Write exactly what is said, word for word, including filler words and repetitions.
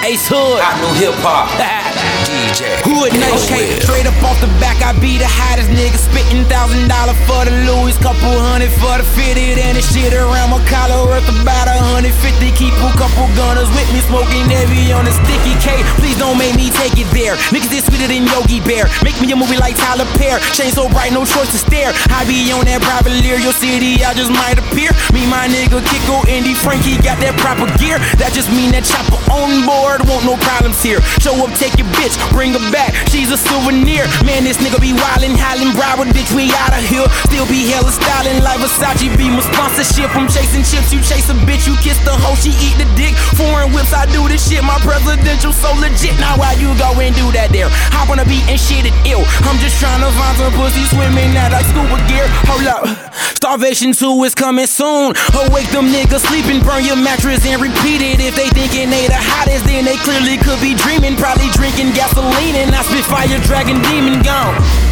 Ace Hood, I know hip hop. D J Hood Nation. Okay, straight up off the back, I be the hottest nigga. Spitting thousand dollars for the Louis, couple hundred for the fitted, and the shit around my collar worth about a hundred fifty. Keep a couple gunners with me, smoking heavy on the sticky K. Please don't make me take it there. Niggas this sweeter than Yogi Bear. Make me a movie like Tyler Perry. Chain so bright, no choice to stare. I be on that private Lear, your city, I just might appear. Me, my nigga, Kiko, Indy, Frankie got that proper gear. That just mean that chopper on board, won't no problems here. Show up, take your bitch, bring her back, she's a souvenir. Man, this nigga be wildin', howlin', Broward, bitch, we outta here. Still be hella stylin', like Versace be my sponsorship. I'm chasing chips, you chase a bitch, you kiss the hoe, she eat the dick. Foreign whips, I do this shit, my presidential so legit. Now why you go and do that there? Hop on a beat and shit it ill. I'm just trying to find some pussy swimming out like scuba gear. Hold up, Starvation two is coming soon. Awake them niggas sleeping, burn your mattress and repeat it. If they thinking they the hottest, then they clearly could be dreaming. Probably drinking gasoline and I spit fire, dragon, demon gone.